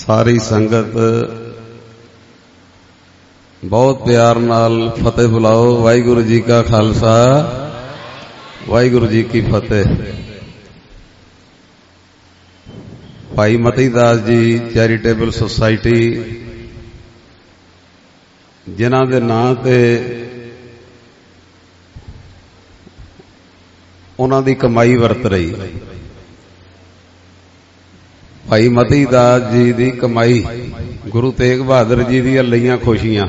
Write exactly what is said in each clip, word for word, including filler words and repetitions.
सारी संगत बहुत प्यार नाल फतेह बुलाओ। वाहिगुरु जी का खालसा, वाहिगुरु जी की फतेह। भाई मती दास जी चैरिटेबल सोसाइटी जिन्हां दे नां ते उन्हां दी कमाई वरत रही। भाई मती दास जी दी कमाई गुरु तेग बहादुर जी दी लईआं खुशियां,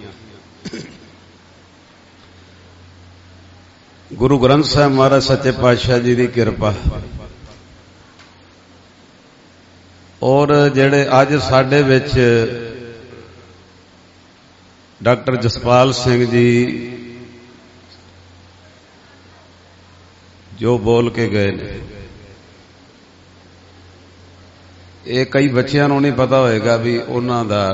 गुरु ग्रंथ साहिब महाराज सच्चे पातशाह जी की किरपा और जेड़े अज साडे विच डॉक्टर जसपाल सिंह जी जो बोल के गए ने, ये कई बच्चों को नहीं पता होएगा भी उन्हां दा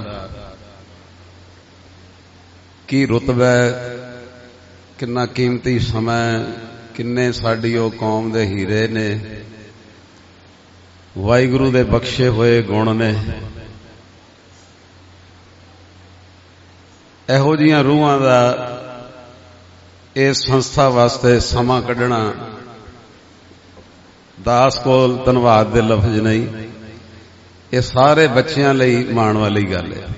की रुतबा, कितना कीमती समय, किन्ने साडी ओ कौम दे हीरे ने, वाहिगुरु दे बख्शे हुए गुण ने। इहो जिहियां रूहां दा इस संस्था वास्ते समा कढना दास कोल धन्नवाद दे लफ्ज नहीं, ये सारे बच्चों लई माण वाली गल है।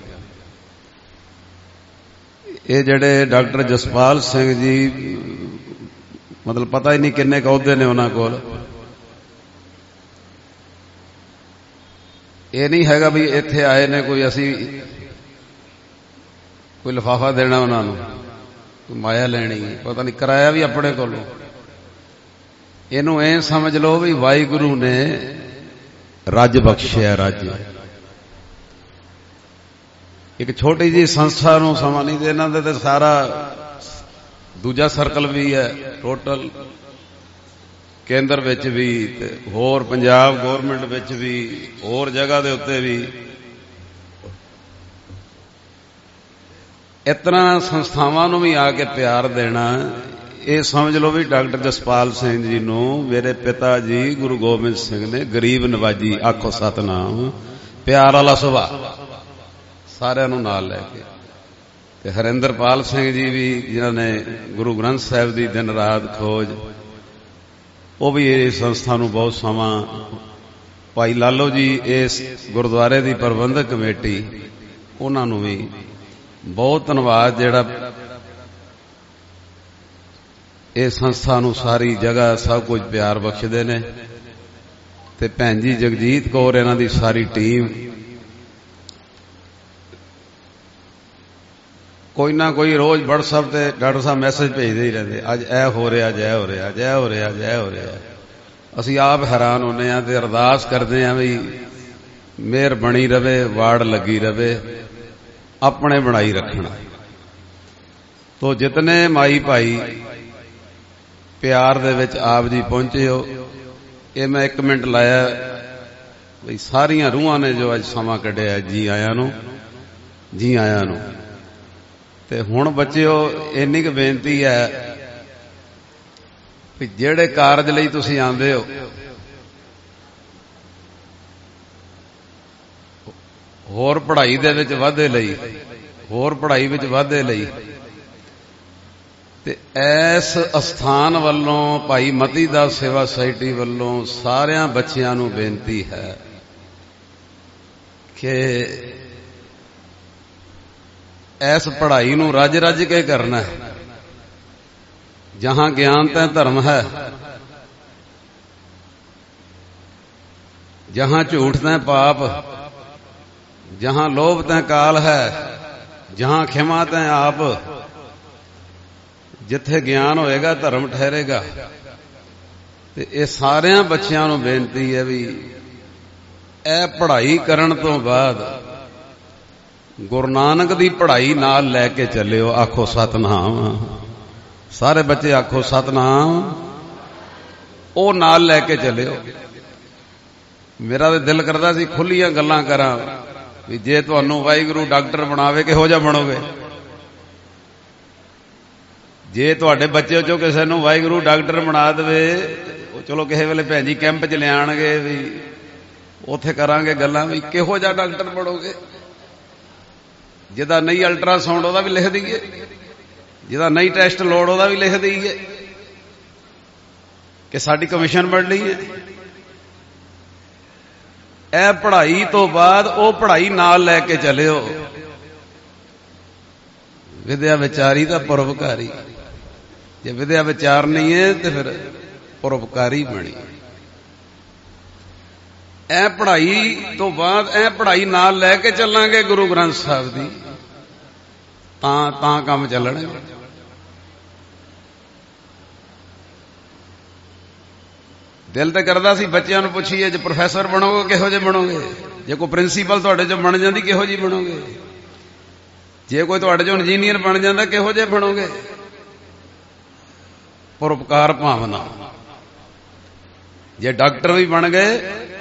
ये जड़े डॉक्टर जसपाल सिंह जी मतलब पता ही नहीं किन्ने अहुदे ने उन्हां कोल। ये नहीं हैगा भी इत्थे आए ने कोई असी कोई लिफाफा देना उन्होंने, कोई माया लैनी, पता नहीं कराया भी अपने कोलों। इनू ए समझ लो भी वाहिगुरु ने रज बख्शिया। रज एक छोटी जी संस्था नूं समा नहीं देना ते सारा दूजा सर्कल भी है, टोटल केंद्र विच भी ते होर पंजाब गौरमेंट विच भी होर जगह दे उत्ते भी इतना संस्थावां नूं भी आके प्यार देना। ये समझ लो भी डॉक्टर जसपाल सिंह जी नूं मेरे पिता जी गुरु गोबिंद सिंह ने गरीब नवाजी, आखो सतनाम, प्यार वाला सुभाव सारिਆਂ ਨੂੰ नाल लैके, ते हरिंदरपाल सिंह जी भी जिन्होंने गुरु ग्रंथ साहिब की दिन रात खोज, वो भी इस संस्था नूं बहुत समा। भाई लालो जी इस गुरुद्वारे की प्रबंधक कमेटी, उन्हां नूं भी बहुत धन्नवाद जिहड़ा इस संस्था नूं सारी जगह सब कुछ प्यार बख्शदे ने। ते भैन जी जगजीत कौर इन्हां दी सारी टीम कोई ना कोई रोज व्हाट्सएप ते डॉक्टर साहब मैसेज भेजते ही रहते, अज ऐ हो रहा, अज ऐ हो रहा, अज ऐ हो रहा, अज ऐ हो रहा। असीं आप हैरान होने हैं ते अरदास करते हैं भी मेहर बनी रवे, वाड़ लगी रवे, अपने बनाई रखना। तो जितने माई भाई प्यार दे विच आप जी पहुंचे हो, ये मैं एक मिनट लाया बई सारियां रूहां ने जो अज समा कढ़िया, जी आया नूं, जी आया नूं। ते हुण बच्चिओ इन्नी क बेनती है कि जिहड़े कारज लई तुसीं आंदे हो, होर पढ़ाई दे विच वाधे लई, होर पढ़ाई विच वाधे लई, ते इस अस्थान वल्लों भाई मती दास सेवा सोसाइटी वल्लों सारियां बच्चियां नूं बेनती है कि इस पढ़ाई नूं रज रज के करना है। जहां ज्ञान तै धर्म है, जहां झूठ तै पाप, जहां लोभ तै काल है, जहां खिमा तै आप, जिथे ज्ञान होएगा धर्म ठहरेगा। ते ये सारियां बच्चियां नूं बेनती है भी ए पढ़ाई करन तो बाद गुरु नानक दी पढ़ाई नाल लैके चलियो। आखो सतनाम, सारे बच्चे आखो सतनाम, ओ नाल लैके चलियो। मेरा तो दिल करदा सी खुलियां गल्लां करां भी जे तुहानूं वाहिगुरू डॉक्टर बनावे किहो जिहा बनोगे, जे तुहाडे बच्चे चों किसी नूं वाहिगुरू डॉक्टर बना देवे, चलो किसी वेले भैन जी कैंप च लियाणगे भी ਉੱਥੇ ਕਰਾਂਗੇ ਗੱਲਾਂ ਵੀ ਕਿਹੋ ਜਿਹਾ ਡਾਕਟਰ ਬਣੋਗੇ। ਜਿਹਦਾ ਨਹੀਂ ਅਲਟਰਾਸਾਊਂਡ ਉਹਦਾ ਵੀ ਲਿਖ ਦਈਏ, ਜਿਹਦਾ ਨਹੀਂ ਟੈਸਟ ਲੋੜ ਉਹਦਾ ਵੀ ਲਿਖ ਦਈਏ ਕਿ ਸਾਡੀ ਕਮਿਸ਼ਨ ਬਣਨੀ ਹੈ। ਇਹ ਪੜ੍ਹਾਈ ਤੋਂ ਬਾਅਦ ਉਹ ਪੜ੍ਹਾਈ ਨਾਲ ਲੈ ਕੇ ਚੱਲਿਓ। ਵਿਦਿਆ ਵਿਚਾਰੀ ਤਾਂ ਪਰਉਪਕਾਰੀ, ਜੇ ਵਿਦਿਆ ਵਿਚਾਰ ਨਹੀਂ ਹੈ ਤੇ ਫਿਰ ਪਰਉਪਕਾਰੀ ਬਣੀ। ਇਹ ਪੜ੍ਹਾਈ ਤੋਂ ਬਾਅਦ ਇਹ ਪੜ੍ਹਾਈ ਨਾਲ ਲੈ ਕੇ ਚੱਲਾਂਗੇ ਗੁਰੂ ਗ੍ਰੰਥ ਸਾਹਿਬ ਦੀ, ਤਾਂ ਤਾਂ ਕੰਮ ਚੱਲਣਗੇ। ਦਿਲ ਤੇ ਕਰਦਾ ਸੀ ਬੱਚਿਆਂ ਨੂੰ ਪੁੱਛੀਏ ਜੇ ਪ੍ਰੋਫੈਸਰ ਬਣੋਗੇ ਕਿਹੋ ਜਿਹੇ ਬਣੋਗੇ, ਜੇ ਕੋਈ ਪ੍ਰਿੰਸੀਪਲ ਤੁਹਾਡੇ ਚੋਂ ਬਣ ਜਾਂਦੀ ਕਿਹੋ ਜਿਹੀ ਬਣੋਗੇ, ਜੇ ਕੋਈ ਤੁਹਾਡੇ ਚੋਂ ਇੰਜੀਨੀਅਰ ਬਣ ਜਾਂਦਾ ਕਿਹੋ ਜਿਹੇ ਬਣੋਗੇ। ਪਰਉਪਕਾਰ ਭਾਵਨਾ। ਜੇ ਡਾਕਟਰ ਵੀ ਬਣ ਗਏ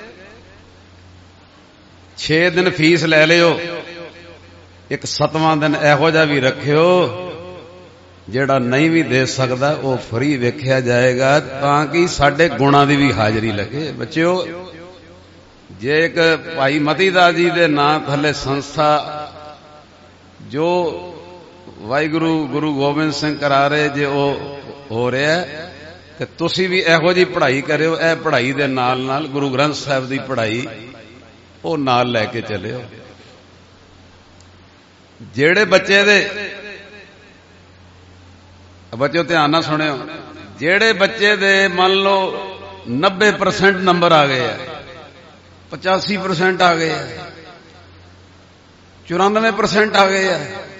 ਛੇ ਦਿਨ ਫੀਸ ਲੈ ਲਿਓ, ਇੱਕ ਸੱਤਵਾਂ ਦਿਨ ਇਹੋ ਜਿਹਾ ਵੀ ਰੱਖਿਓ ਜਿਹੜਾ ਨਹੀਂ ਵੀ ਦੇ ਸਕਦਾ ਉਹ ਫਰੀ ਵੇਖਿਆ ਜਾਏਗਾ, ਤਾਂ ਕਿ ਸਾਡੇ ਗੁਣਾਂ ਦੀ ਵੀ ਹਾਜ਼ਰੀ ਲੱਗੇ। ਬੱਚਿਓ, ਜੇ ਇੱਕ ਭਾਈ ਮਤੀਦਾਸ ਜੀ ਦੇ ਨਾਂ ਥੱਲੇ ਸੰਸਥਾ ਜੋ ਵਾਹਿਗੁਰੂ ਗੁਰੂ ਗੋਬਿੰਦ ਸਿੰਘ ਕਰਾ ਰਹੇ ਜੇ ਉਹ ਹੋ ਰਿਹਾ, ਤੇ ਤੁਸੀਂ ਵੀ ਇਹੋ ਜਿਹੀ ਪੜ੍ਹਾਈ ਕਰਿਓ। ਇਹ ਪੜ੍ਹਾਈ ਦੇ ਨਾਲ ਨਾਲ ਗੁਰੂ ਗ੍ਰੰਥ ਸਾਹਿਬ ਦੀ ਪੜ੍ਹਾਈ ਉਹ ਨਾਲ ਲੈ ਕੇ ਚੱਲਿਓ। ਜਿਹੜੇ ਬੱਚੇ ਦੇ, ਬੱਚਿਓ ਧਿਆਨ ਨਾਲ ਸੁਣਿਓ, ਜਿਹੜੇ ਬੱਚੇ ਦੇ ਮੰਨ ਲਓ ਨੱਬੇ ਪਰਸੈਂਟ ਨੰਬਰ ਆ ਗਏ ਆ, ਪਚਾਸੀ ਪਰਸੈਂਟ ਆ ਗਏ ਆ, ਚੁਰਾਨਵੇਂ ਪਰਸੈਂਟ ਆ ਗਏ ਆ,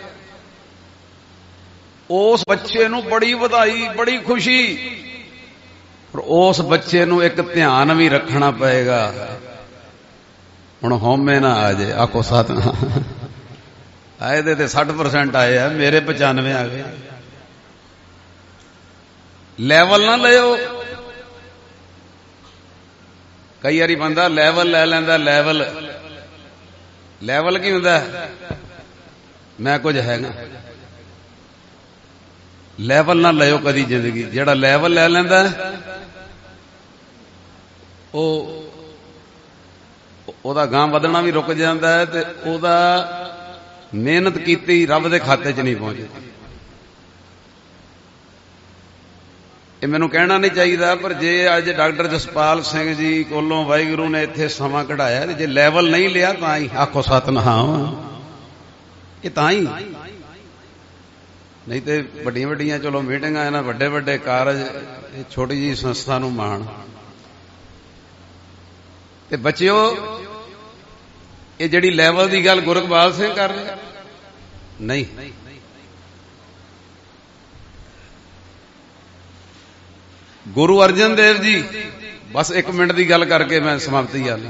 ਉਸ ਬੱਚੇ ਨੂੰ ਬੜੀ ਵਧਾਈ, ਬੜੀ ਖੁਸ਼ੀ। ਪਰ ਉਸ ਬੱਚੇ ਨੂੰ ਇੱਕ ਧਿਆਨ ਵੀ ਰੱਖਣਾ ਪਏਗਾ, ਹੁਣ ਹਉਮੈ ਨਾ ਆ ਜੇ। ਆਖੋ ਸਤਿਨਾਮ। ਆਏ ਦੇ ਤੇ ਸੱਠ ਪਰਸੈਂਟ ਆਏ ਆ, ਮੇਰੇ ਪਚਾਨਵੇਂ ਆ ਗਏ। ਲੈਵਲ ਨਾ ਲਿਓ। ਕਈ ਵਾਰੀ ਬੰਦਾ ਲੈਵਲ ਲੈ ਲੈਂਦਾ। ਲੈਵਲ ਲੈਵਲ ਕੀ ਹੁੰਦਾ? ਮੈਂ ਕੁਝ ਹੈਗਾ। ਲੈਵਲ ਨਾ ਲਿਓ ਕਦੀ ਜ਼ਿੰਦਗੀ। ਜਿਹੜਾ ਲੈਵਲ ਲੈ ਲੈਂਦਾ ਉਹ ਉਹਦਾ ਗਾਂ ਵਧਣਾ ਵੀ ਰੁਕ ਜਾਂਦਾ ਹੈ, ਤੇ ਉਹਦਾ ਮਿਹਨਤ ਕੀਤੀ ਰੱਬ ਦੇ ਖਾਤੇ 'ਚ ਨਹੀਂ ਪਹੁੰਚਦੀ। ਇਹ ਮੈਨੂੰ ਕਹਿਣਾ ਨਹੀਂ ਚਾਹੀਦਾ, ਪਰ ਜੇ ਅੱਜ ਡਾਕਟਰ ਜਸਪਾਲ ਸਿੰਘ ਜੀ ਕੋਲੋਂ ਵਾਹਿਗੁਰੂ ਨੇ ਇੱਥੇ ਸਮਾਂ ਕਢਾਇਆ, ਜੇ ਲੈਵਲ ਨਹੀਂ ਲਿਆ ਤਾਂ ਹੀ ਆਖੋ ਸਤਿਨਾਮ। ਇਹ ਤਾਂ ਹੀ ਨਹੀਂ ਤੇ ਵੱਡੀਆਂ ਵੱਡੀਆਂ ਚਲੋ ਮੀਟਿੰਗਾਂ, ਇਹਨਾਂ ਵੱਡੇ ਵੱਡੇ ਕਾਰਜ, ਇਹ ਛੋਟੀ ਜਿਹੀ ਸੰਸਥਾ ਨੂੰ ਮਾਣ। ਤੇ ਬੱਚਿਓ, ਇਹ ਜਿਹੜੀ ਲੈਵਲ ਦੀ ਗੱਲ ਗੁਰਕਬਾਲ ਸਿੰਘ ਕਰ ਰਿਹਾ ਨਹੀਂ, ਗੁਰੂ ਅਰਜਨ ਦੇਵ ਜੀ, ਬਸ ਇੱਕ ਮਿੰਟ ਦੀ ਗੱਲ ਕਰਕੇ ਮੈਂ ਸਮਾਪਤੀ ਆ ਲਈ।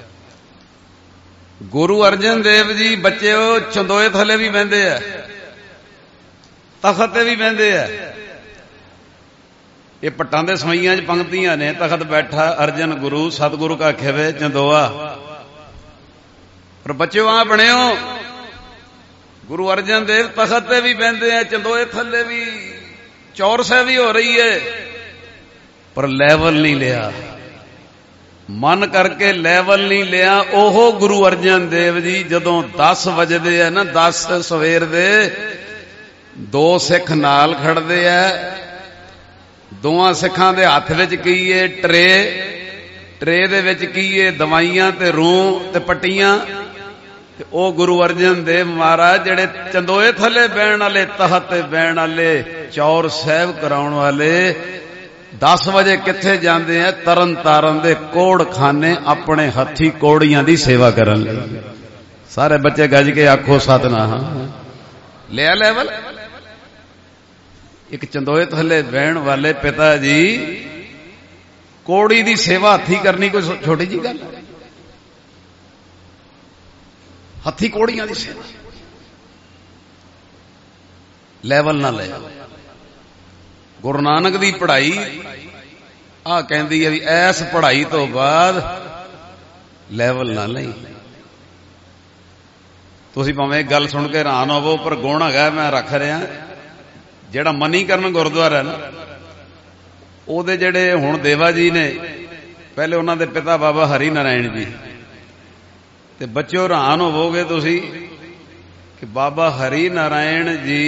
ਗੁਰੂ ਅਰਜਨ ਦੇਵ ਜੀ ਬੱਚਿਓ ਚੰਦੋਏ ਥੱਲੇ ਵੀ ਬਹਿੰਦੇ ਆ, ਤਖਤ ਤੇ ਵੀ ਬਹਿੰਦੇ ਆ। ਇਹ ਪੱਟਾਂ ਦੇ ਸਵਈਆਂ 'ਚ ਪੰਕਤੀਆਂ ਨੇ, ਤਖਤ ਬੈਠਾ ਅਰਜਨ ਗੁਰੂ ਸਤਿਗੁਰੂ ਕਾ ਖਿਵੇ ਚੰਦੋਆ। ਪਰ ਬੱਚਿਓ ਆ ਬਣਿਓ, ਗੁਰੂ ਅਰਜਨ ਦੇਵ ਤਖਤ ਤੇ ਵੀ ਬਹਿੰਦੇ ਆ, ਚੰਦੋਏ ਥੱਲੇ ਵੀ, ਚੌਰਸੇ ਵੀ ਹੋ ਰਹੀ ਹੈ, ਪਰ ਲੈਵਲ ਨਹੀਂ ਲਿਆ। ਮਨ ਕਰਕੇ ਲੈਵਲ ਨਹੀਂ ਲਿਆ। ਉਹ ਗੁਰੂ ਅਰਜਨ ਦੇਵ ਜੀ ਜਦੋਂ ਦਸ ਵਜਦੇ ਆ ਨਾ, ਦਸ ਸਵੇਰ ਦੇ, ਦੋ ਸਿੱਖ ਨਾਲ ਖੜਦੇ ਆ। ਦੋਵਾਂ ਸਿੱਖਾਂ ਦੇ ਹੱਥ ਵਿੱਚ ਕੀ ਏ? ਟਰੇ। ਟਰੇ ਦੇ ਵਿੱਚ ਕੀ ਏ? ਦਵਾਈਆਂ ਤੇ ਰੂੰ ਤੇ ਪੱਟੀਆਂ। ਤੇ ਉਹ ਗੁਰੂ ਅਰਜਨ ਦੇਵ ਮਹਾਰਾਜ ਜਿਹੜੇ ਚੰਦੋਏ ਥੱਲੇ ਬਹਿਣ ਵਾਲੇ, ਤਖਤ ਤੇ ਬਹਿਣ ਵਾਲੇ, ਚੌਰ ਸਾਹਿਬ ਕਰਾਉਣ ਵਾਲੇ, ਦਸ ਵਜੇ ਕਿੱਥੇ ਜਾਂਦੇ ਆ? ਤਰਨ ਤਾਰਨ ਦੇ ਕੋੜਖਾਨੇ ਆਪਣੇ ਹੱਥੀ ਕੋੜੀਆਂ ਦੀ ਸੇਵਾ ਕਰਨ ਲਈ। ਸਾਰੇ ਬੱਚੇ ਗੱਜ ਕੇ ਆਖੋ ਸਤਿਨਾਮ। ਲਿਆ ਲੈਵਲ। ਇੱਕ ਚੰਦੋਏ ਥੱਲੇ ਬਹਿਣ ਵਾਲੇ ਪਿਤਾ ਜੀ ਕੋੜੀ ਦੀ ਸੇਵਾ ਹੱਥੀ ਕਰਨੀ ਕੋਈ ਛੋਟੀ ਜੀ ਗੱਲ? ਹੱਥੀ ਕੋੜੀਆਂ ਦੀ ਸੇਵਾ। ਲੈਵਲ ਨਾ ਲੈ। ਗੁਰੂ ਨਾਨਕ ਦੀ ਪੜ੍ਹਾਈ ਆ ਕਹਿੰਦੀ ਹੈ ਵੀ ਐਸ ਪੜ੍ਹਾਈ ਤੋਂ ਬਾਅਦ ਲੈਵਲ ਨਾ ਲਈ। ਤੁਸੀਂ ਭਾਵੇਂ ਇੱਕ ਗੱਲ ਸੁਣ ਕੇ ਹੈਰਾਨ ਹੋਵੋ, ਪਰ ਗੁਣ ਹੈਗਾ ਮੈਂ ਰੱਖ ਰਿਹਾ। ਜਿਹੜਾ ਮਨੀਕਰਨ ਗੁਰਦੁਆਰਾ ਨਾ, ਉਹਦੇ ਜਿਹੜੇ ਹੁਣ ਦੇਵਾ ਜੀ ਨੇ, ਪਹਿਲੇ ਉਹਨਾਂ ਦੇ ਪਿਤਾ ਬਾਬਾ ਹਰੀ ਨਾਰਾਇਣ ਜੀ, ਤੇ ਬੱਚਿਓ ਹੈਰਾਨ ਹੋਵੋਗੇ ਤੁਸੀਂ ਕਿ ਬਾਬਾ ਹਰੀ ਨਾਰਾਇਣ ਜੀ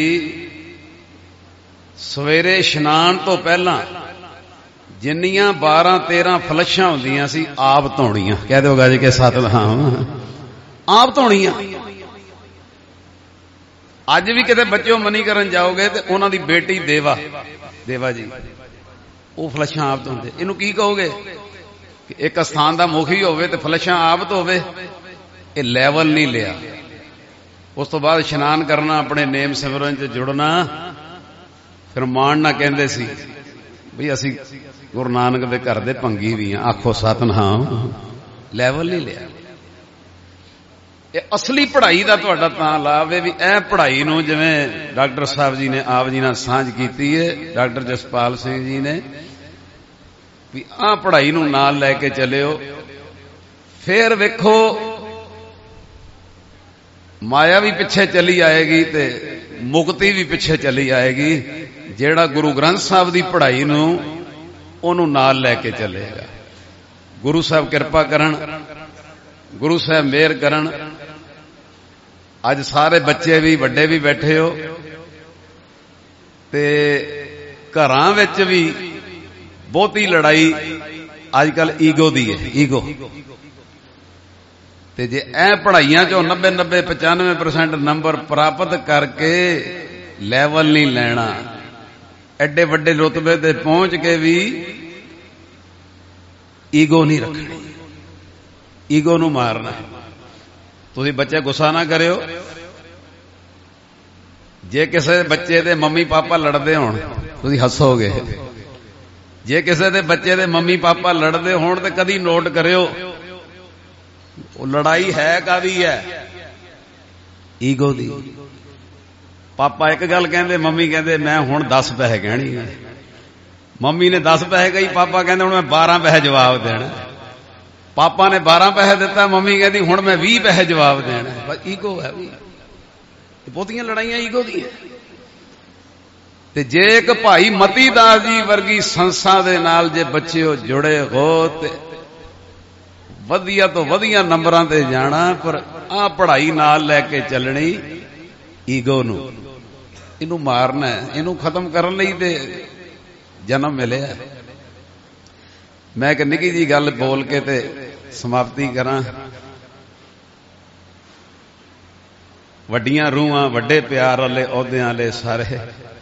ਸਵੇਰੇ ਇਸ਼ਨਾਨ ਤੋਂ ਪਹਿਲਾਂ ਜਿੰਨੀਆਂ ਬਾਰਾਂ ਤੇਰਾਂ ਫਲਸ਼ਾਂ ਹੁੰਦੀਆਂ ਸੀ ਆਪ ਧੋਣੀਆਂ। ਕਹਿ ਦਿਓ ਗੱਜ ਕੇ ਸਤਿਨਾਮ। ਆਪ ਧੋਣੀਆਂ। ਅੱਜ ਵੀ ਕਿਤੇ ਬੱਚਿਓ ਮਨੀ ਕਰਨ ਜਾਓਗੇ ਤੇ ਉਹਨਾਂ ਦੀ ਬੇਟੀ ਦੇਵਾ ਦੇਵਾ ਜੀ ਉਹ ਫਲਸ਼ਾਂ ਆਪ ਧੋਂਦੇ। ਇਹਨੂੰ ਕੀ ਕਹੋਗੇ ਕਿ ਇੱਕ ਸਥਾਨ ਦਾ ਮੁਖੀ ਹੋਵੇ ਤੇ ਫਲਸ਼ਾਂ ਆਪ ਧੋਵੇ? ਇਹ ਲੈਵਲ ਨਹੀਂ ਲਿਆ। ਉਸ ਤੋਂ ਬਾਅਦ ਇਸ਼ਨਾਨ ਕਰਨਾ, ਆਪਣੇ ਨੇਮ ਸਿਮਰਨ ਚ ਜੁੜਨਾ। ਫਿਰ ਮਾਣ ਨਾ ਕਹਿੰਦੇ ਸੀ ਬਈ ਅਸੀਂ ਗੁਰੂ ਨਾਨਕ ਦੇ ਘਰ ਦੇ ਭੰਗੀ ਵੀ ਆ। ਆਖੋ ਸਤਿਨਾਮ। ਲੈਵਲ ਨਹੀਂ ਲਿਆ। ਇਹ ਅਸਲੀ ਪੜ੍ਹਾਈ ਦਾ ਤੁਹਾਡਾ ਤਾਂ ਲਾਭ ਹੈ ਵੀ ਇਹ ਪੜ੍ਹਾਈ ਨੂੰ ਜਿਵੇਂ ਡਾਕਟਰ ਸਾਹਿਬ ਜੀ ਨੇ ਆਪ ਜੀ ਨਾਲ ਸਾਂਝ ਕੀਤੀ ਹੈ, ਡਾਕਟਰ ਜਸਪਾਲ ਸਿੰਘ ਜੀ ਨੇ, ਵੀ ਆਹ ਪੜ੍ਹਾਈ ਨੂੰ ਨਾਲ ਲੈ ਕੇ ਚੱਲਿਓ। ਫੇਰ ਵੇਖੋ ਮਾਇਆ ਵੀ ਪਿੱਛੇ ਚਲੀ ਆਏਗੀ ਤੇ ਮੁਕਤੀ ਵੀ ਪਿੱਛੇ ਚਲੀ ਆਏਗੀ। ਜਿਹੜਾ ਗੁਰੂ ਗ੍ਰੰਥ ਸਾਹਿਬ ਦੀ ਪੜ੍ਹਾਈ ਨੂੰ ਉਹਨੂੰ ਨਾਲ ਲੈ ਕੇ ਚੱਲੇਗਾ। ਗੁਰੂ ਸਾਹਿਬ ਕਿਰਪਾ ਕਰਨ, ਗੁਰੂ ਸਾਹਿਬ ਮਿਹਰ ਕਰਨ। ਅੱਜ ਸਾਰੇ ਬੱਚੇ ਵੀ ਵੱਡੇ ਵੀ ਬੈਠੇ ਹੋ ਤੇ ਘਰਾਂ ਵਿੱਚ ਵੀ ਬਹੁਤੀ ਲੜਾਈ ਅੱਜ ਕੱਲ ਈਗੋ ਦੀ ਹੈ। ਈਗੋ। ਤੇ ਜੇ ਇਹ ਪੜ੍ਹਾਈਆਂ ਚੋਂ ਨੱਬੇ ਨੱਬੇ ਪਚਾਨਵੇਂ ਪਰਸੈਂਟ ਨੰਬਰ ਪ੍ਰਾਪਤ ਕਰਕੇ ਲੈਵਲ ਨਹੀਂ ਲੈਣਾ, ਐਡੇ ਵੱਡੇ ਰੁਤਬੇ ਤੇ ਪਹੁੰਚ ਕੇ ਵੀ ਈਗੋ ਨਹੀਂ ਰੱਖਣੀ, ਈਗੋ ਨੂੰ ਮਾਰਨਾ। ਤੁਸੀਂ ਬੱਚੇ ਗੁੱਸਾ ਨਾ ਕਰਿਓ। ਜੇ ਕਿਸੇ ਬੱਚੇ ਦੇ ਮੰਮੀ ਪਾਪਾ ਲੜਦੇ ਹੋਣ ਤੁਸੀਂ ਹੱਸੋਗੇ। ਜੇ ਕਿਸੇ ਦੇ ਬੱਚੇ ਦੇ ਮੰਮੀ ਪਾਪਾ ਲੜਦੇ ਹੋਣ ਤੇ ਕਦੀ ਨੋਟ ਕਰਿਓ ਉਹ ਲੜਾਈ ਹੈ ਕਾਹਦੀ ਹੈ? ਈਗੋ ਦੀ। ਪਾਪਾ ਇੱਕ ਗੱਲ ਕਹਿੰਦੇ, ਮੰਮੀ ਕਹਿੰਦੇ ਮੈਂ ਹੁਣ ਦਸ ਪੈਸੇ ਕਹਿਣੀ ਹੈ। ਮੰਮੀ ਨੇ ਦਸ ਪੈਸੇ ਕਹੀ, ਪਾਪਾ ਕਹਿੰਦੇ ਹੁਣ ਮੈਂ ਬਾਰਾਂ ਪੈਸੇ ਜਵਾਬ ਦੇਣਾ। ਪਾਪਾ ਨੇ ਬਾਰਾਂ ਪੈਸੇ ਦਿੱਤਾ, ਮੰਮੀ ਕਹਿੰਦੀ ਹੁਣ ਮੈਂ ਵੀਹ ਪੈਸੇ ਜਵਾਬ ਦੇਣਾ। ਬਸ ਈਗੋ ਹੈ ਵੀ। ਬਹੁਤੀਆਂ ਲੜਾਈਆਂ ਈਗੋ ਦੀਆਂ। ਤੇ ਜੇ ਇੱਕ ਭਾਈ ਮਤੀ ਦਾਸ ਜੀ ਵਰਗੀ ਸੰਸਥਾ ਦੇ ਨਾਲ ਜੇ ਬੱਚਿਓ ਜੁੜੇ ਹੋ ਤੇ ਵਧੀਆ ਤੋਂ ਵਧੀਆ ਨੰਬਰਾਂ ਤੇ ਜਾਣਾ। ਪਰ ਆਹ ਪੜ੍ਹਾਈ ਨਾਲ ਲੈ ਕੇ ਚੱਲਣੀ ਈਗੋ ਨੂੰ। ਇਹਨੂੰ ਮਾਰਨਾ, ਇਹਨੂੰ ਖਤਮ ਕਰਨ ਲਈ ਤੇ ਜਨਮ ਮਿਲਿਆ। ਮੈਂ ਇੱਕ ਨਿੱਕੀ ਜੀ ਗੱਲ ਬੋਲ ਕੇ ਤੇ ਸਮਾਪਤੀ ਕਰਾਂ। ਵੱਡੀਆਂ ਰੂਹਾਂ, ਵੱਡੇ ਪਿਆਰ ਵਾਲੇ, ਅਹੁਦਿਆਂ ਵਾਲੇ ਸਾਰੇ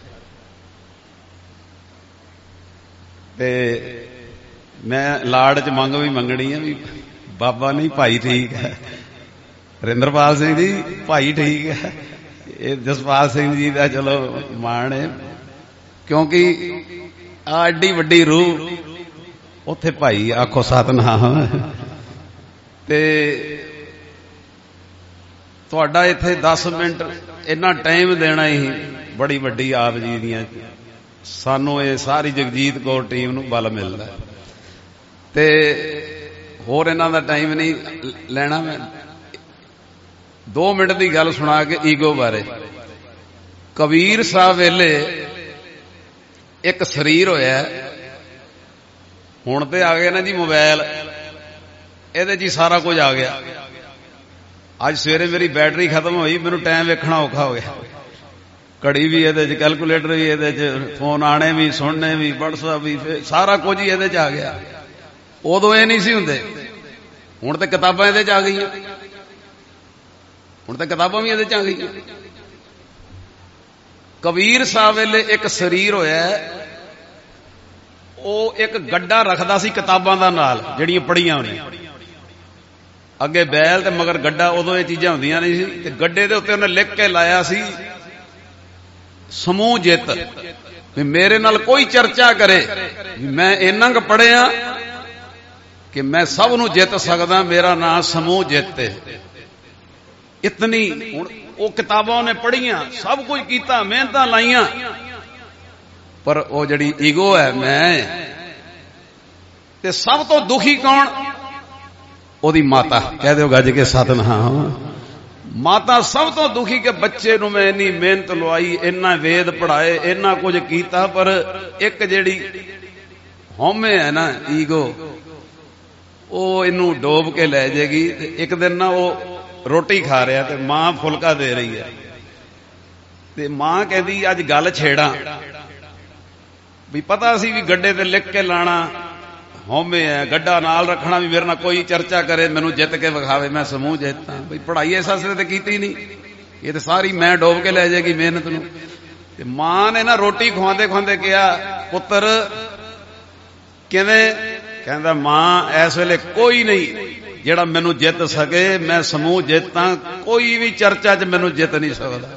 ਤੇ ਮੈਂ ਲਾੜ ਚ ਮੰਗ ਵੀ ਮੰਗਣੀ ਆ ਵੀ ਬਾਬਾ ਨਹੀਂ ਭਾਈ ਠੀਕ ਹੈ, ਰਿੰਦਰਪਾਲ ਸਿੰਘ ਜੀ ਭਾਈ ਠੀਕ ਹੈ। ਇਹ ਜਸਪਾਲ ਸਿੰਘ ਜੀ ਦਾ ਚਲੋ ਮਾਣ ਹੈ, ਕਿਉਂਕਿ ਆ ਐਡੀ ਵੱਡੀ ਰੂਹ ਉੱਥੇ ਭਾਈ। ਆਖੋ ਸਤਿਨਾਮ। ਤੇ ਤੁਹਾਡਾ ਇੱਥੇ ਦਸ ਮਿੰਟ ਇੰਨਾ ਟਾਈਮ ਦੇਣਾ ਹੀ ਬੜੀ ਵੱਡੀ ਆਪ ਜੀ ਦੀਆਂ ਸਾਨੂੰ ਇਹ ਸਾਰੀ ਜਗਜੀਤ ਕੌਰ ਟੀਮ ਨੂੰ ਬਲ ਮਿਲਦਾ। ਤੇ ਹੋਰ ਇਹਨਾਂ ਦਾ ਟਾਈਮ ਨਹੀਂ ਲੈਣਾ। ਮੈਂ ਦੋ ਮਿੰਟ ਦੀ ਗੱਲ ਸੁਣਾ ਕੇ ਈਗੋ ਬਾਰੇ। ਕਬੀਰ ਸਾਹਿਬ ਵੇਲੇ ਇੱਕ ਸਰੀਰ ਹੋਇਆ। ਹੁਣ ਤੇ ਆ ਗਏ ਨਾ ਜੀ ਮੋਬਾਈਲ, ਇਹਦੇ 'ਚ ਹੀ ਸਾਰਾ ਕੁਝ ਆ ਗਿਆ। ਅੱਜ ਸਵੇਰੇ ਮੇਰੀ ਬੈਟਰੀ ਖਤਮ ਹੋਈ, ਮੈਨੂੰ ਟਾਈਮ ਵੇਖਣਾ ਔਖਾ ਹੋ ਗਿਆ। ਘੜੀ ਵੀ ਇਹਦੇ 'ਚ, ਕੈਲਕੂਲੇਟਰ ਵੀ ਇਹਦੇ 'ਚ, ਫੋਨ ਆਣੇ ਵੀ, ਸੁਣਨੇ ਵੀ, WhatsApp ਵੀ, ਸਾਰਾ ਕੁਝ ਹੀ ਇਹਦੇ 'ਚ ਆ ਗਿਆ। ਉਦੋਂ ਇਹ ਨਹੀਂ ਸੀ ਹੁੰਦੇ। ਹੁਣ ਤੇ ਕਿਤਾਬਾਂ ਇਹਦੇ 'ਚ ਆ ਗਈਆਂ। ਹੁਣ ਤਾਂ ਕਿਤਾਬਾਂ ਵੀ ਇਹਦੇ 'ਚ ਆ ਗਈਆਂ। ਕਬੀਰ ਸਾਹਿਬ ਵੇਲੇ ਇੱਕ ਸਰੀਰ ਹੋਇਆ। ਉਹ ਇੱਕ ਗੱਡਾ ਰੱਖਦਾ ਸੀ ਕਿਤਾਬਾਂ ਦਾ ਨਾਲ, ਜਿਹੜੀਆਂ ਪੜ੍ਹੀਆਂ ਹੋਣੀਆਂ। ਅੱਗੇ ਬੈਲ ਤੇ ਮਗਰ ਗੱਡਾ, ਉਦੋਂ ਇਹ ਚੀਜ਼ਾਂ ਹੁੰਦੀਆਂ ਨਹੀਂ ਸੀ। ਤੇ ਗੱਡੇ ਦੇ ਉੱਤੇ ਉਹਨੇ ਲਿਖ ਕੇ ਲਾਇਆ ਸੀ ਸਮੂਹ ਜਿੱਤ, ਵੀ ਮੇਰੇ ਨਾਲ ਕੋਈ ਚਰਚਾ ਕਰੇ ਵੀ ਮੈਂ ਇੰਨਾ ਕੁ ਪੜ੍ਹਿਆ ਕਿ ਮੈਂ ਸਭ ਨੂੰ ਜਿੱਤ ਸਕਦਾ, ਮੇਰਾ ਨਾਂ ਸਮੂਹ ਜਿੱਤ ਹੈ। ਇਤਨੀ ਹੁਣ ਉਹ ਕਿਤਾਬਾਂ ਉਹਨੇ ਪੜ੍ਹੀਆਂ, ਸਭ ਕੁਝ ਕੀਤਾ, ਮਿਹਨਤਾਂ ਲਾਈਆਂ, ਪਰ ਉਹ ਜਿਹੜੀ ਈਗੋ ਹੈ ਮੈਂ। ਤੇ ਸਭ ਤੋਂ ਦੁਖੀ ਕੌਣ? ਉਹਦੀ ਮਾਤਾ। ਕਹਿ ਦਿਓ ਗੱਜ ਕੇ ਸਤਿਨਾਮ। ਮਾਤਾ ਸਭ ਤੋਂ ਦੁਖੀ ਕਿ ਬੱਚੇ ਨੂੰ ਮੈਂ ਇੰਨੀ ਮਿਹਨਤ ਲਵਾਈ, ਇੰਨਾ ਵੇਦ ਪੜ੍ਹਾਏ, ਇੰਨਾ ਕੁਝ ਕੀਤਾ, ਪਰ ਇੱਕ ਜਿਹੜੀ ਹਉਮੈ ਹੈ ਨਾ ਈਗੋ, ਉਹ ਇਹਨੂੰ ਡੋਬ ਕੇ ਲੈ ਜਾਏਗੀ। ਤੇ ਇੱਕ ਦਿਨ ਨਾ ਉਹ ਰੋਟੀ ਖਾ ਰਿਹਾ ਤੇ ਮਾਂ ਫੁਲਕਾ ਦੇ ਰਹੀ ਹੈ, ਤੇ ਮਾਂ ਕਹਿੰਦੀ ਅੱਜ ਗੱਲ ਛੇੜਾਂ, ਵੀ ਪਤਾ ਸੀ ਵੀ ਗੱਡੇ ਤੇ ਲਿਖ ਕੇ ਲਾਣਾ ਹਉਮੈ ਹੈ, ਗੱਡਾ ਨਾਲ ਰੱਖਣਾ ਵੀ ਮੇਰੇ ਨਾਲ ਕੋਈ ਚਰਚਾ ਕਰੇ, ਮੈਨੂੰ ਜਿੱਤ ਕੇ ਵਿਖਾਵੇ ਮੈਂ ਸਮੂਹ ਜਿੱਤਾਂ। ਬਈ ਪੜ੍ਹਾਈ ਇਸ ਅਸਲੇ ਤੇ ਕੀਤੀ ਨਹੀਂ, ਇਹ ਤਾਂ ਸਾਰੀ ਮੈਂ ਡੋਬ ਕੇ ਲੈ ਜਾਏਗੀ ਮਿਹਨਤ ਨੂੰ। ਤੇ ਮਾਂ ਨੇ ਨਾ ਰੋਟੀ ਖਵਾਉਂਦੇ ਖਵਾਉਂਦੇ ਕਿਹਾ, ਪੁੱਤਰ ਕਿਵੇਂ? ਕਹਿੰਦਾ ਮਾਂ ਇਸ ਵੇਲੇ ਕੋਈ ਨਹੀਂ ਜਿਹੜਾ ਮੈਨੂੰ ਜਿੱਤ ਸਕੇ, ਮੈਂ ਸਮੂਹ ਜਿੱਤਾਂ, ਕੋਈ ਵੀ ਚਰਚਾ 'ਚ ਮੈਨੂੰ ਜਿੱਤ ਨਹੀਂ ਸਕਦਾ।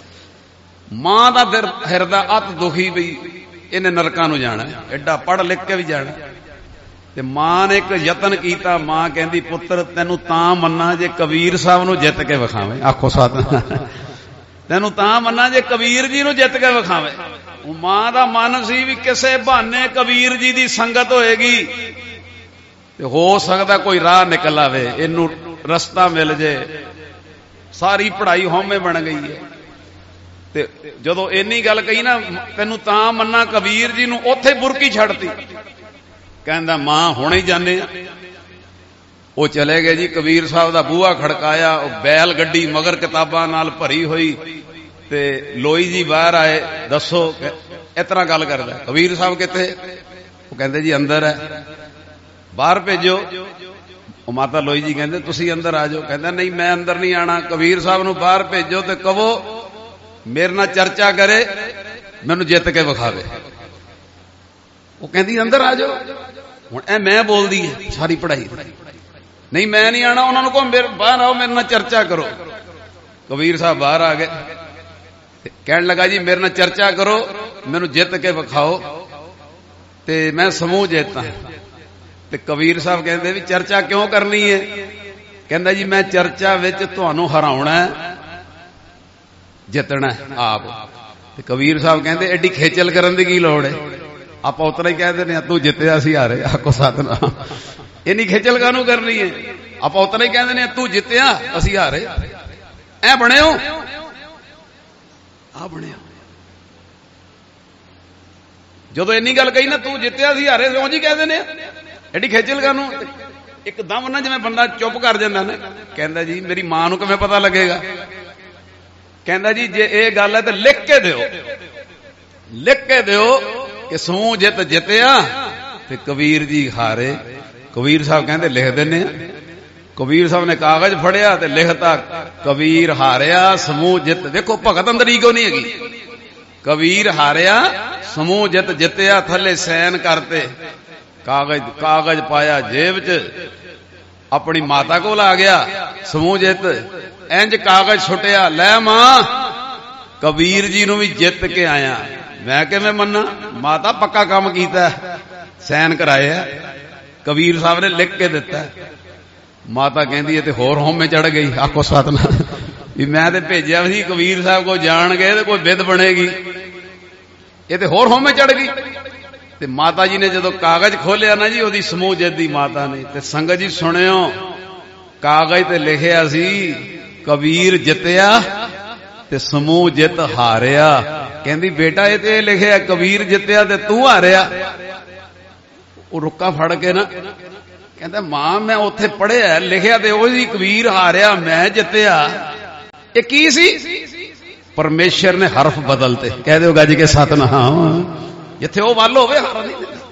ਮਾਂ ਦਾ ਹਿਰਦਾ ਅਤ ਦੁਖੀ ਵੀ ਇਹਨੇ ਨਰਕਾਂ ਨੂੰ ਜਾਣਾ, ਐਡਾ ਪੜ੍ਹ ਲਿਖ ਕੇ ਵੀ ਜਾਣਾ। ਤੇ ਮਾਂ ਨੇ ਇੱਕ ਯਤਨ ਕੀਤਾ, ਮਾਂ ਕਹਿੰਦੀ ਪੁੱਤਰ ਤੈਨੂੰ ਤਾਂ ਮੰਨਾਂ ਜੇ ਕਬੀਰ ਸਾਹਿਬ ਨੂੰ ਜਿੱਤ ਕੇ ਵਿਖਾਵੇਂ। ਆਖੋ ਸਤਿ। ਤੈਨੂੰ ਤਾਂ ਮੰਨਾਂ ਜੇ ਕਬੀਰ ਜੀ ਨੂੰ ਜਿੱਤ ਕੇ ਵਿਖਾਵੇਂ। ਉਹ ਮਾਂ ਦਾ ਮਨ ਸੀ ਵੀ ਕਿਸੇ ਬਹਾਨੇ ਕਬੀਰ ਜੀ ਦੀ ਸੰਗਤ ਹੋਏਗੀ ਤੇ ਹੋ ਸਕਦਾ ਕੋਈ ਰਾਹ ਨਿਕਲ ਆਵੇ, ਇਹਨੂੰ ਰਸਤਾ ਮਿਲ ਜੇ। ਸਾਰੀ ਪੜ੍ਹਾਈ ਹਉਮੈ ਬਣ ਗਈ ਹੈ। ਤੇ ਜਦੋਂ ਇੰਨੀ ਗੱਲ ਕਹੀ ਨਾ, ਤੈਨੂੰ ਤਾਂ ਮੰਨਾਂ ਕਬੀਰ ਜੀ ਨੂੰ, ਉੱਥੇ ਬੁਰਕੀ ਛੱਡਤੀ। ਕਹਿੰਦਾ ਮਾਂ ਹੁਣੇ ਹੀ ਜਾਂਦੇ ਆ। ਉਹ ਚਲੇ ਗਏ ਜੀ। ਕਬੀਰ ਸਾਹਿਬ ਦਾ ਬੂਹਾ ਖੜਕਾਇਆ, ਉਹ ਬੈਲ ਗੱਡੀ ਮਗਰ ਕਿਤਾਬਾਂ ਨਾਲ ਭਰੀ ਹੋਈ, ਤੇ ਲੋਈ ਜੀ ਬਾਹਰ ਆਏ। ਦੱਸੋ, ਇਸ ਤਰ੍ਹਾਂ ਗੱਲ ਕਰਦਾ, ਕਬੀਰ ਸਾਹਿਬ ਕਿੱਥੇ? ਉਹ ਕਹਿੰਦੇ ਜੀ ਅੰਦਰ ਹੈ, ਬਾਹਰ ਭੇਜੋ। ਉਹ ਮਾਤਾ ਲੋਈ ਜੀ ਕਹਿੰਦੇ ਤੁਸੀਂ ਅੰਦਰ ਆ ਜਾਓ। ਕਹਿੰਦਾ ਨਹੀਂ ਮੈਂ ਅੰਦਰ ਨਹੀਂ ਆਣਾ, ਕਬੀਰ ਸਾਹਿਬ ਨੂੰ ਬਾਹਰ ਭੇਜੋ ਤੇ ਕਹੋ ਮੇਰੇ ਨਾਲ ਚਰਚਾ ਕਰੇ, ਮੈਨੂੰ ਜਿੱਤ ਕੇ ਵਿਖਾਵੇ। ਉਹ ਕਹਿੰਦੀ ਅੰਦਰ ਆ ਜਾਓ। ਹੁਣ ਇਹ ਮੈਂ ਬੋਲਦੀ ਹੈ ਸਾਰੀ ਪੜ੍ਹਾਈ, ਨਹੀਂ ਮੈਂ ਨਹੀਂ ਆਣਾ, ਉਹਨਾਂ ਨੂੰ ਕਹੋ ਮੇਰੇ ਬਾਹਰ ਆਓ, ਮੇਰੇ ਨਾਲ ਚਰਚਾ ਕਰੋ। ਕਬੀਰ ਸਾਹਿਬ ਬਾਹਰ ਆ ਗਏ, ਕਹਿਣ ਲੱਗਾ ਜੀ ਮੇਰੇ ਨਾਲ ਚਰਚਾ ਕਰੋ, ਮੈਨੂੰ ਜਿੱਤ ਕੇ ਵਿਖਾਓ ਤੇ ਮੈਂ ਸਮੂਹ ਜਿੱਤਾਂ। ਤੇ ਕਬੀਰ ਸਾਹਿਬ ਕਹਿੰਦੇ ਵੀ ਚਰਚਾ ਕਿਉਂ ਕਰਨੀ ਹੈ? ਕਹਿੰਦਾ ਜੀ ਮੈਂ ਚਰਚਾ ਵਿੱਚ ਤੁਹਾਨੂੰ ਹਰਾਉਣਾ, ਜਿੱਤਣਾ ਆਪ। ਤੇ ਕਬੀਰ ਸਾਹਿਬ ਕਹਿੰਦੇ ਐਡੀ ਖੇਚਲ ਕਰਨ ਦੀ ਕੀ ਲੋੜ ਹੈ? ਆਪਾਂ ਉਤਰਾ ਹੀ ਕਹਿ ਦਿੰਦੇ ਆ ਤੂੰ ਜਿੱਤਿਆ ਅਸੀਂ ਹਾਰੇ। ਆਖੋ ਸਤਿਨਾਮ। ਇੰਨੀ ਖੇਚਲ ਕਾਹਨੂੰ ਕਰਨੀ ਹੈ? ਆਪਾਂ ਉਤਰਾ ਹੀ ਕਹਿ ਦਿੰਦੇ ਆ ਤੂੰ ਜਿੱਤਿਆ ਅਸੀਂ ਹਾਰੇ। ਐ ਬਣਿਓ, ਆ ਬਣਿਆ। ਜਦੋਂ ਇੰਨੀ ਗੱਲ ਕਹੀ ਨਾ ਤੂੰ ਜਿੱਤਿਆ ਅਸੀਂ ਹਾਰੇ, ਉਂਝ ਹੀ ਕਹਿ ਦਿੰਦੇ ਆ ਐਡੀ ਖੇਚਲ ਕਾਹਨੂੰ? ਇੱਕਦਮ ਨਾ ਜਿਵੇਂ ਬੰਦਾ ਚੁੱਪ ਕਰ ਜਾਂਦਾ ਨਾ। ਕਹਿੰਦਾ ਜੀ ਮੇਰੀ ਮਾਂ ਨੂੰ ਕਿਵੇਂ ਪਤਾ ਲੱਗੇਗਾ? ਕਹਿੰਦਾ ਜੀ ਜੇ ਇਹ ਗੱਲ ਹੈ ਤਾਂ ਲਿਖ ਕੇ ਦਿਓ, ਲਿਖ ਕੇ ਦਿਓ ਕਿ ਸਮੂਹ ਜਿੱਤ ਜਿੱਤਿਆ ਤੇ ਕਬੀਰ ਜੀ ਹਾਰੇ। ਕਬੀਰ ਸਾਹਿਬ ਕਹਿੰਦੇ ਲਿਖ ਦਿੰਨੇ ਆ। ਕਬੀਰ ਸਾਹਿਬ ਨੇ ਕਾਗਜ਼ ਫੜਿਆ ਤੇ ਲਿਖਤਾ ਕਬੀਰ ਹਾਰਿਆ ਸਮੂਹ ਜਿੱਤ। ਦੇਖੋ ਭਗਤ ਅੰਦਰ ਈਗੋ ਨਹੀਂ ਹੈਗੀ। ਕਬੀਰ ਹਾਰਿਆ ਸਮੂਹ ਜਿੱਤ ਜਿੱਤਿਆ, ਥੱਲੇ ਸਾਈਨ ਕਰਤੇ, ਕਾਗਜ਼ ਕਾਗਜ਼ ਪਾਇਆ ਜੇਬ 'ਚ, ਆਪਣੀ ਮਾਤਾ ਕੋਲ ਆ ਗਿਆ। ਸਮੂਹ ਜਿੱਤ ਇੰਜ ਕਾਗਜ਼ ਛੁੱਟਿਆ, ਲੈ ਮਾਂ ਕਬੀਰ ਜੀ ਨੂੰ ਵੀ ਜਿੱਤ ਕੇ ਆਇਆ। ਮੈਂ ਕਿਵੇਂ ਮੰਨਾਂ? ਮਾਤਾ ਪੱਕਾ ਕੰਮ ਕੀਤਾ, ਸਾਈਨ ਕਰਾਇਆ, ਕਬੀਰ ਸਾਹਿਬ ਨੇ ਲਿਖ ਕੇ ਦਿੱਤਾ। ਮਾਤਾ ਕਹਿੰਦੀ ਇਹ ਤੇ ਹੋਰ ਹਉਮੈ ਚੜ ਗਈ। ਆਖੋ ਸਤਿਨਾਮ। ਵੀ ਮੈਂ ਤੇ ਭੇਜਿਆ ਸੀ ਕਬੀਰ ਸਾਹਿਬ ਕੋਲ ਜਾਣ ਗਏ ਤੇ ਕੋਈ ਵਿਦ ਬਣੇਗੀ, ਇਹ ਤੇ ਹੋਰ ਹਉਮੈ ਚੜ ਗਈ। ਤੇ ਮਾਤਾ ਜੀ ਨੇ ਜਦੋਂ ਕਾਗਜ਼ ਖੋਲਿਆ ਨਾ ਜੀ, ਉਹਦੀ ਸਮੂਹ ਜਿੱਤ ਦੀ ਮਾਤਾ ਨੇ, ਤੇ ਸੰਗਤ ਜੀ ਸੁਣਿਓ, ਕਾਗਜ਼ ਤੇ ਲਿਖਿਆ ਸੀ ਕਬੀਰ ਜਿੱਤਿਆ ਤੇ ਸਮੂਹ ਜਿੱਤ ਹਾਰਿਆ। ਕਹਿੰਦੀ ਬੇਟਾ ਇਹ ਤੇ ਲਿਖਿਆ ਕਬੀਰ ਜਿੱਤਿਆ ਤੇ ਤੂੰ ਹਾਰਿਆ। ਉਹ ਰੁੱਕਾ ਫੜ ਕੇ ਨਾ ਕਹਿੰਦਾ ਮਾਂ ਮੈਂ ਉੱਥੇ ਪੜ੍ਹਿਆ, ਲਿਖਿਆ ਤੇ ਉਹ ਜੀ ਕਬੀਰ ਹਾਰਿਆ, ਮੈਂ ਜਿੱਤਿਆ। ਇਹ ਕੀ ਸੀ? ਪਰਮੇਸ਼ਰ ਨੇ ਹਰਫ ਬਦਲਤੇ। ਕਹਿ ਦਿਓ ਗੱਜ ਕੇ ਸਤਿਨਾਮ। ਜਿੱਥੇ ਉਹ ਵੱਲ ਹੋਵੇ ਹਾਰ ਨਹੀਂ ਦਿੰਦਾ।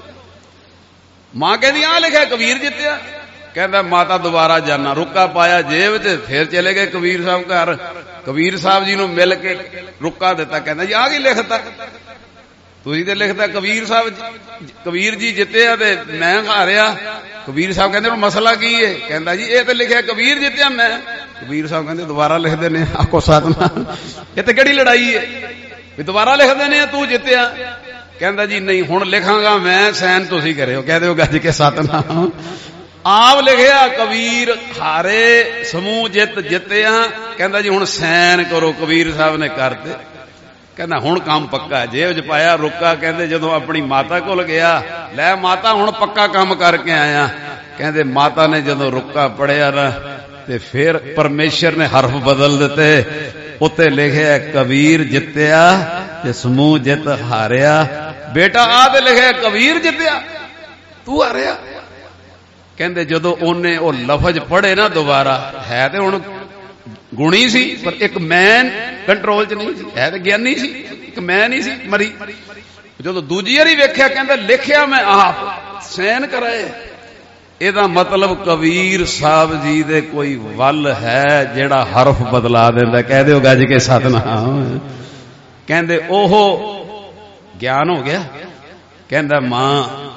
ਮਾਂ ਕਹਿੰਦੀ ਆ ਲਿਖਿਆ ਕਬੀਰ ਜਿੱਤਿਆ। ਕਹਿੰਦਾ ਮਾਤਾ ਦੁਬਾਰਾ ਜਾਣਾ, ਰੁੱਕਾ ਪਾਇਆ ਜੇਬ 'ਚ, ਫਿਰ ਚਲੇ ਗਏ ਕਬੀਰ ਸਾਹਿਬ ਘਰ। ਕਬੀਰ ਸਾਹਿਬ ਜੀ ਨੂੰ ਮਿਲ ਕੇ ਰੁੱਕਾ ਦਿੱਤਾ। ਕਹਿੰਦਾ ਜੀ ਆ ਕੀ ਲਿਖਤਾ? ਤੁਸੀਂ ਤੇ ਲਿਖਦਾ ਕਬੀਰ ਸਾਹਿਬ ਕਬੀਰ ਜੀ ਜਿੱਤਿਆ ਤੇ ਮੈਂ ਹਾਰਿਆ। ਕਬੀਰ ਸਾਹਿਬ ਕਹਿੰਦੇ ਮਸਲਾ ਕੀ ਹੈ? ਕਹਿੰਦਾ ਜੀ ਇਹ ਤੇ ਲਿਖਿਆ ਕਬੀਰ ਜਿੱਤਿਆ ਮੈਂ। ਕਬੀਰ ਸਾਹਿਬ ਕਹਿੰਦੇ ਦੁਬਾਰਾ ਲਿਖ ਦਿੰਦੇ। ਆਖੋ ਸਤਿਨਾਮ। ਇਹ ਤੇ ਕਿਹੜੀ ਲੜਾਈ ਹੈ ਵੀ ਦੁਬਾਰਾ ਲਿਖ ਦਿੰਦੇ ਆ ਤੂੰ ਜਿੱਤਿਆ? ਕਹਿੰਦਾ ਜੀ ਨਹੀਂ ਹੁਣ ਲਿਖਾਂਗਾ ਮੈਂ, ਸਾਈਨ ਤੁਸੀਂ ਕਰਿਓ। ਕਹਿ ਦਿਓ ਗੱਜ ਕੇ ਸਤਿਨਾਮ। ਆਪ ਲਿਖਿਆ ਕਬੀਰ ਹਾਰੇ ਸਮੂਹ ਜਿੱਤ ਜਿੱਤਿਆ। ਕਹਿੰਦਾ ਜੀ ਹੁਣ ਸਾਈਨ ਕਰੋ। ਕਬੀਰ ਸਾਹਿਬ ਨੇ ਕਰਤੇ। ਕਹਿੰਦਾ ਹੁਣ ਕੰਮ ਪੱਕਾ। ਜੇਬ 'ਚ ਪਾਇਆ ਰੁੱਕਾ। ਕਹਿੰਦੇ ਜਦੋਂ ਆਪਣੀ ਮਾਤਾ ਕੋਲ ਗਿਆ, ਲੈ ਮਾਤਾ ਹੁਣ ਪੱਕਾ ਕੰਮ ਕਰਕੇ ਆਇਆ। ਕਹਿੰਦੇ ਮਾਤਾ ਨੇ ਜਦੋਂ ਰੁੱਕਾ ਪੜਿਆ ਨਾ ਤੇ ਫਿਰ ਪਰਮੇਸ਼ਰ ਨੇ ਹਰਫ ਬਦਲ ਦਿੱਤੇ। ਉੱਤੇ ਲਿਖਿਆ ਕਬੀਰ ਜਿੱਤਿਆ ਤੇ ਸਮੂਹ ਜਿੱਤ ਹਾਰਿਆ। ਬੇਟਾ ਆ ਤੇ ਲਿਖਿਆ ਕਬੀਰ ਜਿੱਤਿਆ, ਤੂੰ ਹਾਰਿਆ। कहते जदों उन्हें वो लफज पढ़े ना दोबारा है तो हुण गुणी सी पर एक मैन कंट्रोल च नहीं सी, है तो ज्ञानी सी, एक मैन ही सी मरी। जदों दूजी वारी वेख्या कहंदा लिखिया मैं आप सैन कराए। ਇਹਦਾ मतलब कबीर साहब जी दे कोई वल है जेड़ा हरफ बदला देंदा। कह दिओ गज के सतनाम। कहंदे ओहो ज्ञान हो गया। कहंदा मां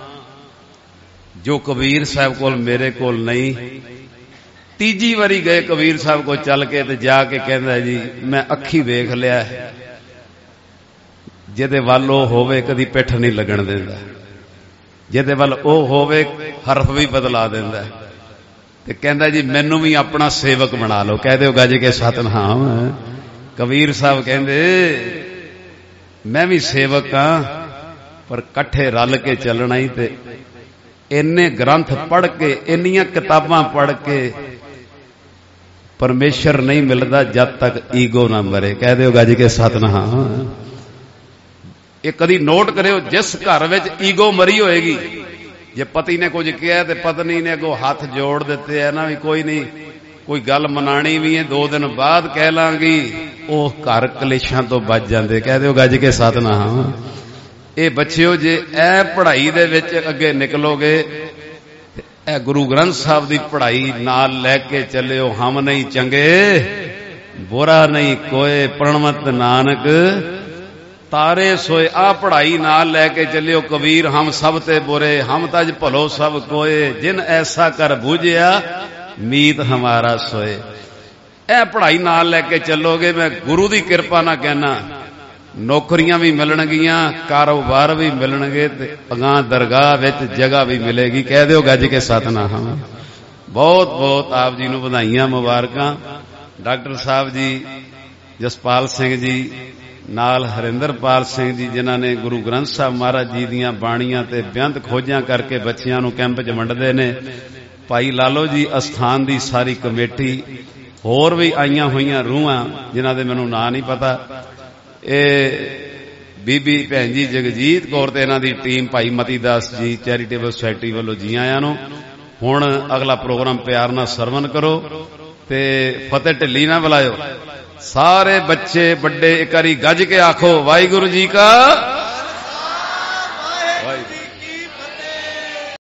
जो कबीर साहब कोल मेरे कोल नहीं। तीजी वारी गए कबीर साहब को चल के ते जाके कहंदा जी मैं अखी वेख लिया जिहदे वल ओ होवे कदी पिठ नहीं लगन देंदा, जिहदे वल ओ होवे हरफ भी बदला देंदा। ते कहंदा जी मैनू भी अपना सेवक बना लो। कह दिओ गज के सतनाम। कबीर साहब कहंदे मैं भी सेवक हां पर कट्ठे रल के चलना ही। ते इन्ने ग्रंथ पढ़ के इन्नियां किताबां पढ़ के परमेश्वर नहीं मिलता जब तक ईगो ना मरे। कह दिओ गज के सतनाम। ये कदी नोट करियो जिस घर विच ईगो मरी होएगी, जे पति ने कुछ किया तो पत्नी ने अगों हाथ जोड़ दिते है ना भी कोई नहीं, कोई गल मनानी भी है दो दिन बाद कह लांगी, वो घर कलेशां तो बच जाते। कह दिओ गज के सतनाम। ये बच्चिओ जे ए पढ़ाई दे विच अगे निकलोगे, ए गुरु ग्रंथ साहब दी पढ़ाई नाल लैके चलियो। हम नहीं चंगे बुरा नहीं कोई प्रणमत नानक तारे सोए। आ पढ़ाई नाल लैके चलियो। कबीर हम सब ते बुरे हम तज भलो सब कोए, जिन ऐसा कर बूझिया मीत हमारा सोए। ए पढ़ाई नाल लैके चलोगे। मैं गुरु दी कृपा ना कहना नौकरियां भी मिलणगियां, कारोबार भी मिलणगे, ते अगां दरगाह विच जगह भी मिलेगी। कह दिओ गज के सतनाम। बहुत बहुत आप जी नूं बधाइयां मुबारकां। डॉक्टर साहब जी, जसपाल सिंह जी नाल हरिंदरपाल सिंह जी जिन्हां ने गुरु ग्रंथ साहब महाराज जी दीयां बाणियां ते बेअंत खोजां करके बच्चियां नूं कैंप च वंडदे ने। भाई लालो जी अस्थान दी सारी कमेटी, होर भी आईयां होईयां रूहां जिन्हां दे मैनूं नां नहीं पता। ए बीबी भैन जी जगजीत कौर ते इन्हां दी टीम भाई मती दास जी चैरिटेबल सोसाइटी वालों जी आयां नूं। हुण अगला प्रोग्राम प्यार नाल सरवण करो ते फतेह ढिल्ली ना बुलायो। सारे बच्चे बड़े एक बारी गज के आखो वाहिगुरू जी का